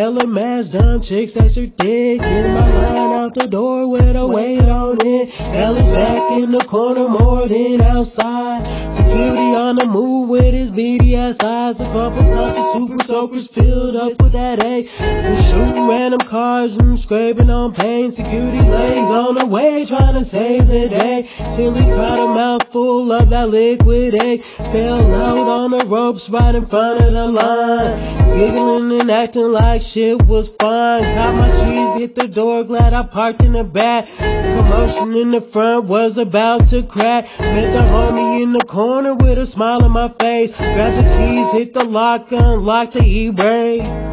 Hella mass dumb chicks that's your dick. In my line out the door with a weight on it. Hell is back in the corner more than outside. Security on the move with his beady ass eyes. A couple tons of super soakers filled up with that A. We shooting random cars and scraping on paint. Security legs on the way trying to save the day. Till he caught a mouthful of that liquid egg. Fell out on the ropes right in front of the line. Giggling and acting like shit was fine. Caught my cheese, hit the door, glad I parked in the back. Commotion in the front was about to crack. Met the homie in the corner with a smile on my face. Grabbed the keys, hit the lock, unlocked the E-brake.